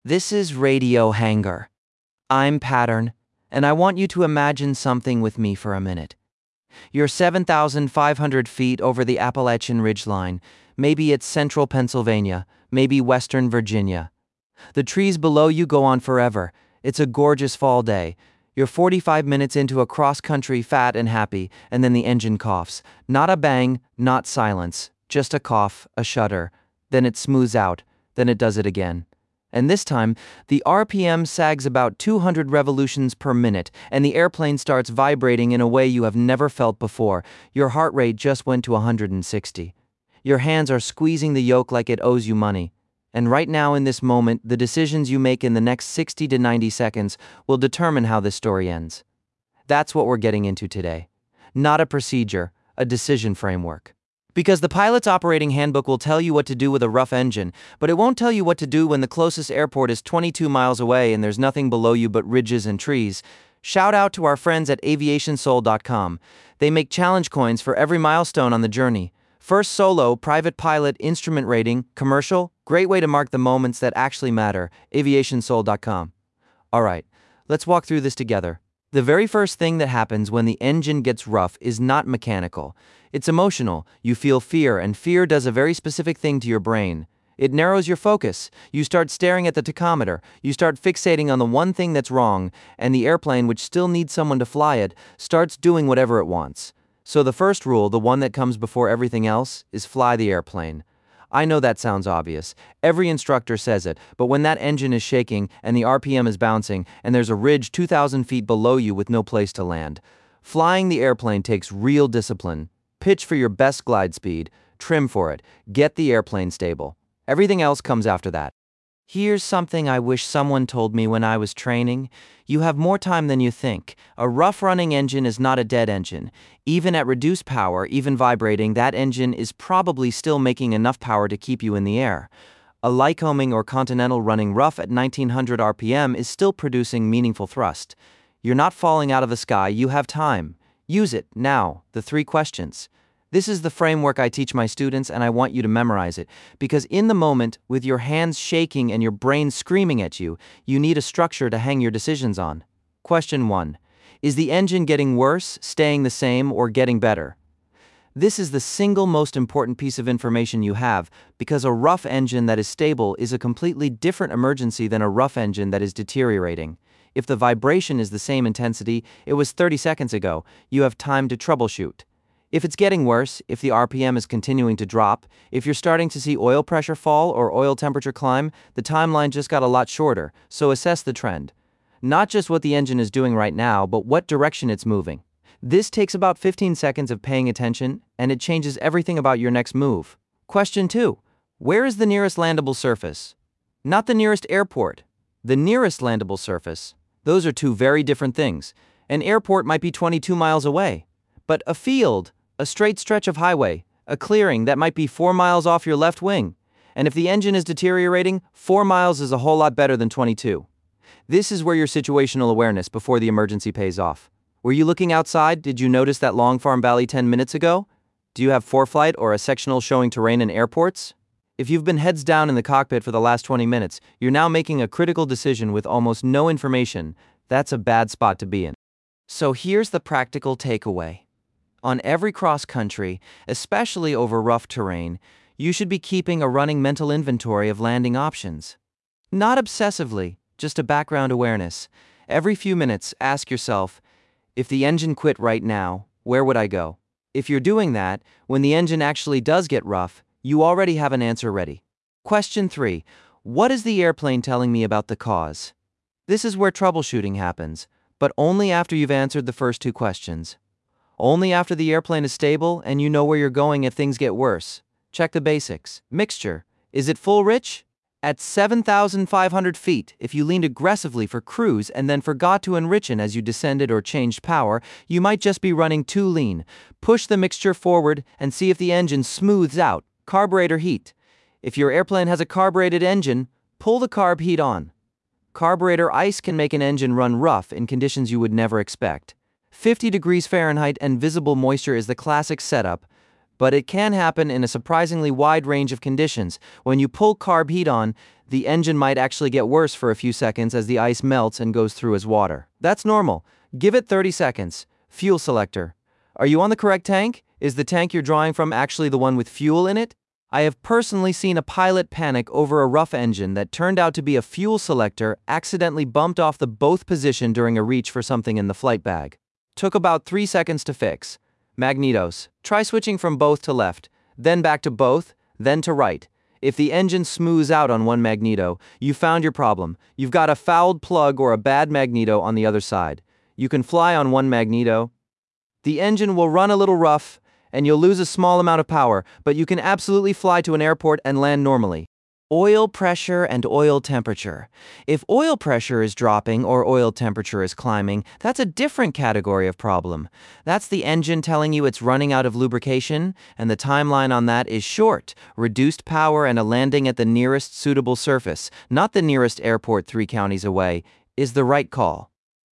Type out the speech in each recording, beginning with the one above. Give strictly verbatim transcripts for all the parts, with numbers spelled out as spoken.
This is Radio Hangar. I'm Pattern, and I want you to imagine something with me for a minute. You're seven thousand five hundred feet over the Appalachian Ridgeline. Maybe it's central Pennsylvania, maybe western Virginia. The trees below you go on forever. It's a gorgeous fall day. You're forty-five minutes into a cross-country fat and happy, and then the engine coughs. Not a bang, not silence, just a cough, a shudder. Then it smooths out, then it does it again. And this time, the R P M sags about two hundred revolutions per minute, and the airplane starts vibrating in a way you have never felt before. Your heart rate just went to one hundred sixty. Your hands are squeezing the yoke like it owes you money. And right now in this moment, the decisions you make in the next sixty to ninety seconds will determine how this story ends. That's what we're getting into today. Not a procedure, a decision framework. Because the pilot's operating handbook will tell you what to do with a rough engine, but it won't tell you what to do when the closest airport is twenty-two miles away and there's nothing below you but ridges and trees. Shout out to our friends at aviation soul dot com. They make challenge coins for every milestone on the journey. First solo, private pilot, instrument rating, commercial, great way to mark the moments that actually matter, aviation soul dot com. Alright, let's walk through this together. The very first thing that happens when the engine gets rough is not mechanical. It's emotional. You feel fear, and fear does a very specific thing to your brain. It narrows your focus. You start staring at the tachometer. You start fixating on the one thing that's wrong, and the airplane, which still needs someone to fly it, starts doing whatever it wants. So the first rule, the one that comes before everything else, is fly the airplane. I know that sounds obvious. Every instructor says it, but when that engine is shaking and the R P M is bouncing and there's a ridge two thousand feet below you with no place to land, flying the airplane takes real discipline. Pitch for your best glide speed, trim for it, get the airplane stable. Everything else comes after that. Here's something I wish someone told me when I was training. You have more time than you think. A rough-running engine is not a dead engine. Even at reduced power, even vibrating, that engine is probably still making enough power to keep you in the air. A Lycoming or Continental running rough at nineteen hundred R P M is still producing meaningful thrust. You're not falling out of the sky, you have time. Use it, now, the three questions. This is the framework I teach my students, and I want you to memorize it, because in the moment, with your hands shaking and your brain screaming at you, you need a structure to hang your decisions on. Question one. Is the engine getting worse, staying the same, or getting better? This is the single most important piece of information you have, because a rough engine that is stable is a completely different emergency than a rough engine that is deteriorating. If the vibration is the same intensity it was thirty seconds ago, you have time to troubleshoot. If it's getting worse, if the R P M is continuing to drop, if you're starting to see oil pressure fall or oil temperature climb, the timeline just got a lot shorter, so assess the trend. Not just what the engine is doing right now, but what direction it's moving. This takes about fifteen seconds of paying attention, and it changes everything about your next move. Question two. Where is the nearest landable surface? Not the nearest airport. The nearest landable surface. Those are two very different things. An airport might be twenty-two miles away, but a field, a straight stretch of highway, a clearing that might be four miles off your left wing. And if the engine is deteriorating, four miles is a whole lot better than twenty-two. This is where your situational awareness before the emergency pays off. Were you looking outside? Did you notice that long farm valley ten minutes ago? Do you have ForeFlight or a sectional showing terrain in airports? If you've been heads down in the cockpit for the last twenty minutes, you're now making a critical decision with almost no information. That's a bad spot to be in. So here's the practical takeaway. On every cross-country, especially over rough terrain, you should be keeping a running mental inventory of landing options. Not obsessively, just a background awareness. Every few minutes, ask yourself, if the engine quit right now, where would I go? If you're doing that, when the engine actually does get rough, you already have an answer ready. Question three. What is the airplane telling me about the cause? This is where troubleshooting happens, but only after you've answered the first two questions. Only after the airplane is stable and you know where you're going if things get worse. Check the basics. Mixture. Is it full rich? At seven thousand five hundred feet, if you leaned aggressively for cruise and then forgot to enrichen as you descended or changed power, you might just be running too lean. Push the mixture forward and see if the engine smooths out. Carburetor heat. If your airplane has a carbureted engine, pull the carb heat on. Carburetor ice can make an engine run rough in conditions you would never expect. fifty degrees Fahrenheit and visible moisture is the classic setup, but it can happen in a surprisingly wide range of conditions. When you pull carb heat on, The engine might actually get worse for a few seconds as the ice melts and goes through as water. That's normal. Give it thirty seconds. Fuel selector. Are you on the correct tank? Is the tank you're drawing from actually the one with fuel in it? I have personally seen a pilot panic over a rough engine that turned out to be a fuel selector accidentally bumped off the both position during a reach for something in the flight bag. Took about three seconds to fix. Magnetos. Try switching from both to left, then back to both, then to right. If the engine smooths out on one magneto, you found your problem. You've got a fouled plug or a bad magneto on the other side. You can fly on one magneto. The engine will run a little rough, and you'll lose a small amount of power, but you can absolutely fly to an airport and land normally. Oil pressure and oil temperature. If oil pressure is dropping or oil temperature is climbing, that's a different category of problem. That's the engine telling you it's running out of lubrication, and the timeline on that is short, reduced power and a landing at the nearest suitable surface, not the nearest airport three counties away, is the right call.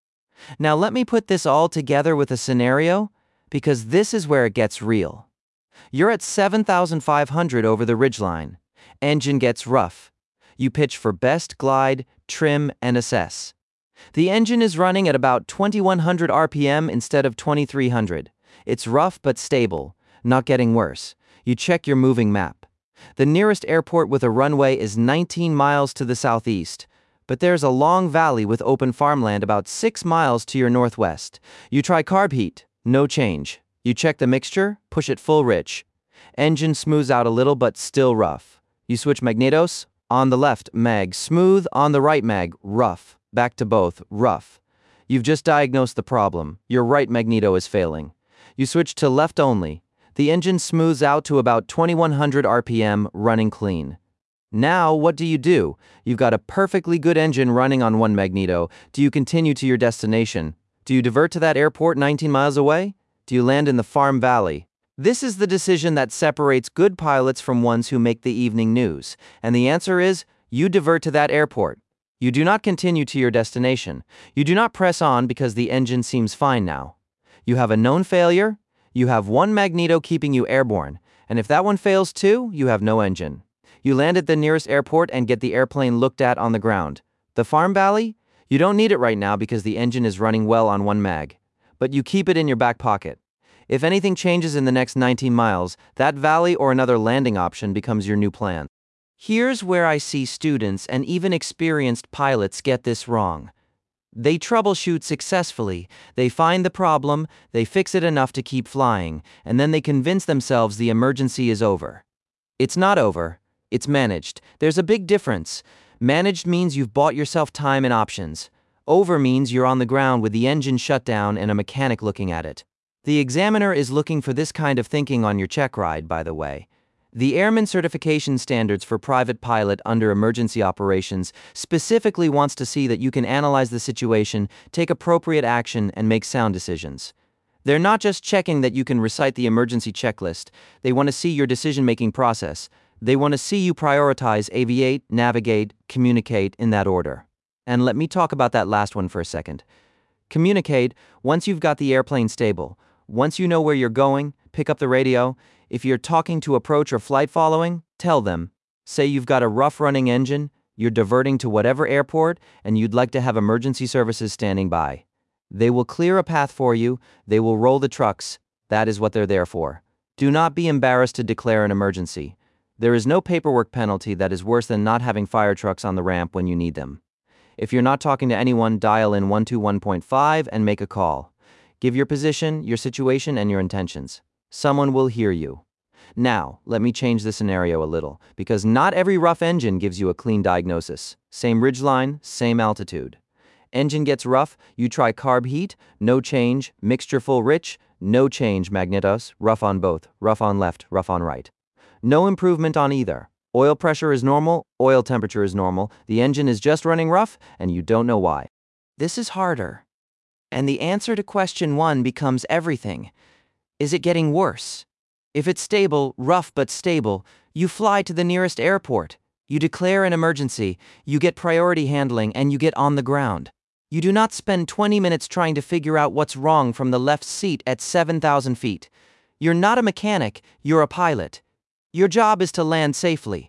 Now let me put this all together with a scenario, because this is where it gets real. You're at seven thousand five hundred over the ridgeline. Engine gets rough. You pitch for best glide, trim, and assess. The engine is running at about twenty-one hundred R P M instead of twenty-three hundred. It's rough but stable, not getting worse. You check your moving map. The nearest airport with a runway is nineteen miles to the southeast, but there's a long valley with open farmland about six miles to your northwest. You try carb heat, no change. You check the mixture, push it full rich. Engine smooths out a little but still rough. You switch magnetos, on the left, mag, smooth, on the right, mag, rough, back to both, rough. You've just diagnosed the problem. Your right magneto is failing. You switch to left only. The engine smooths out to about twenty-one hundred R P M, running clean. Now, what do you do? You've got a perfectly good engine running on one magneto. Do you continue to your destination? Do you divert to that airport nineteen miles away? Do you land in the farm valley? This is the decision that separates good pilots from ones who make the evening news, and the answer is, you divert to that airport. You do not continue to your destination. You do not press on because the engine seems fine now. You have a known failure, you have one magneto keeping you airborne, and if that one fails too, you have no engine. You land at the nearest airport and get the airplane looked at on the ground. The farm valley? You don't need it right now because the engine is running well on one mag, but you keep it in your back pocket. If anything changes in the next nineteen miles, that valley or another landing option becomes your new plan. Here's where I see students and even experienced pilots get this wrong. They troubleshoot successfully, they find the problem, they fix it enough to keep flying, and then they convince themselves the emergency is over. It's not over, it's managed. There's a big difference. Managed means you've bought yourself time and options. Over means you're on the ground with the engine shut down and a mechanic looking at it. The examiner is looking for this kind of thinking on your check ride, by the way. The Airman Certification Standards for Private Pilot under Emergency Operations specifically wants to see that you can analyze the situation, take appropriate action, and make sound decisions. They're not just checking that you can recite the emergency checklist, they want to see your decision-making process. They want to see you prioritize aviate, navigate, communicate in that order. And let me talk about that last one for a second. Communicate, once you've got the airplane stable. Once you know where you're going, pick up the radio. If you're talking to approach or flight following, tell them. Say you've got a rough running engine, you're diverting to whatever airport, and you'd like to have emergency services standing by. They will clear a path for you, they will roll the trucks. That is what they're there for. Do not be embarrassed to declare an emergency. There is no paperwork penalty that is worse than not having fire trucks on the ramp when you need them. If you're not talking to anyone, dial in one two one point five and make a call. Give your position, your situation, and your intentions. Someone will hear you. Now, let me change the scenario a little, because not every rough engine gives you a clean diagnosis. Same ridgeline, same altitude. Engine gets rough, you try carb heat, no change, mixture full rich, no change magnetos, rough on both, rough on left, rough on right. No improvement on either. Oil pressure is normal, oil temperature is normal, the engine is just running rough, and you don't know why. This is harder. And the answer to question one becomes everything. Is it getting worse? If it's stable, rough but stable, you fly to the nearest airport. You declare an emergency, you get priority handling, and you get on the ground. You do not spend twenty minutes trying to figure out what's wrong from the left seat at seven thousand feet. You're not a mechanic, you're a pilot. Your job is to land safely.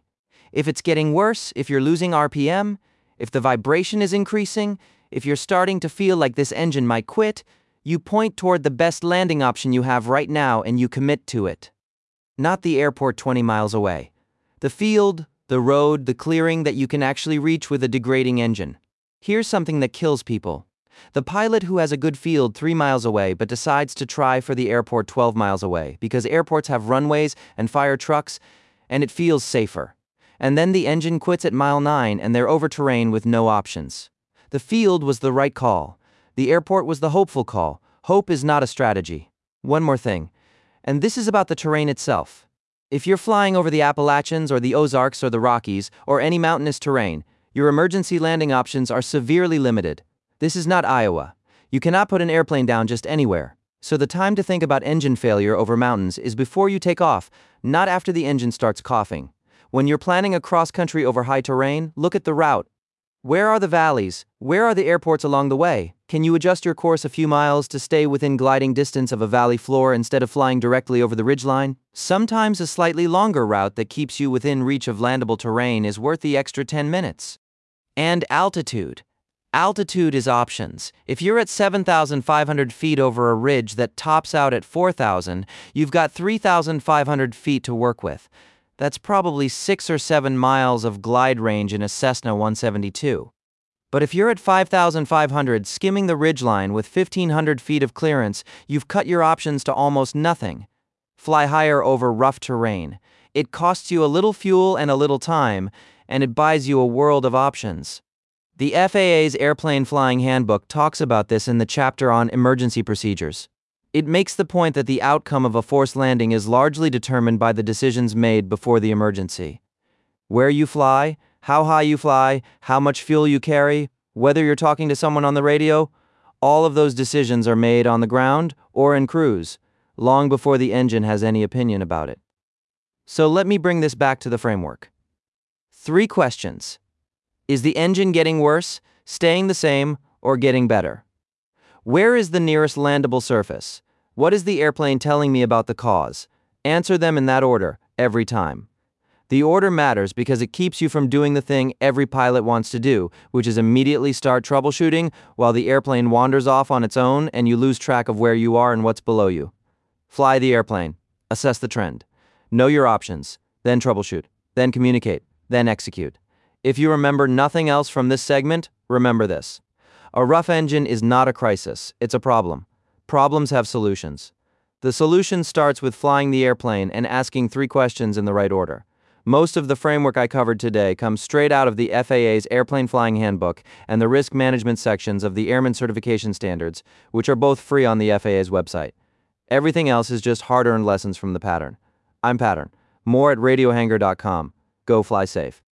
If it's getting worse, if you're losing R P M, if the vibration is increasing, if you're starting to feel like this engine might quit, you point toward the best landing option you have right now and you commit to it. Not the airport twenty miles away. The field, the road, the clearing that you can actually reach with a degrading engine. Here's something that kills people. The pilot who has a good field three miles away but decides to try for the airport twelve miles away because airports have runways and fire trucks and it feels safer. And then the engine quits at mile nine and they're over terrain with no options. The field was the right call. The airport was the hopeful call. Hope is not a strategy. One more thing, and this is about the terrain itself. If you're flying over the Appalachians or the Ozarks or the Rockies or any mountainous terrain, your emergency landing options are severely limited. This is not Iowa. You cannot put an airplane down just anywhere. So the time to think about engine failure over mountains is before you take off, not after the engine starts coughing. When you're planning a cross-country over high terrain, look at the route. Where are the valleys? Where are the airports along the way? Can you adjust your course a few miles to stay within gliding distance of a valley floor instead of flying directly over the ridgeline? Sometimes a slightly longer route that keeps you within reach of landable terrain is worth the extra ten minutes. And altitude. Altitude is options. If you're at seven thousand five hundred feet over a ridge that tops out at four thousand, you've got three thousand five hundred feet to work with. That's probably six or seven miles of glide range in a Cessna one seventy-two. But if you're at five thousand five hundred skimming the ridgeline with fifteen hundred feet of clearance, you've cut your options to almost nothing. Fly higher over rough terrain. It costs you a little fuel and a little time, and it buys you a world of options. The F A A's Airplane Flying Handbook talks about this in the chapter on emergency procedures. It makes the point that the outcome of a forced landing is largely determined by the decisions made before the emergency. Where you fly, how high you fly, how much fuel you carry, whether you're talking to someone on the radio, all of those decisions are made on the ground or in cruise, long before the engine has any opinion about it. So let me bring this back to the framework. Three questions. Is the engine getting worse, staying the same, or getting better? Where is the nearest landable surface? What is the airplane telling me about the cause? Answer them in that order, every time. The order matters because it keeps you from doing the thing every pilot wants to do, which is immediately start troubleshooting while the airplane wanders off on its own and you lose track of where you are and what's below you. Fly the airplane. Assess the trend. Know your options. Then troubleshoot. Then communicate. Then execute. If you remember nothing else from this segment, remember this. A rough engine is not a crisis, it's a problem. Problems have solutions. The solution starts with flying the airplane and asking three questions in the right order. Most of the framework I covered today comes straight out of the F A A's Airplane Flying Handbook and the risk management sections of the Airman Certification Standards, which are both free on the F A A's website. Everything else is just hard-earned lessons from the pattern. I'm Pattern. More at radio hanger dot com. Go fly safe.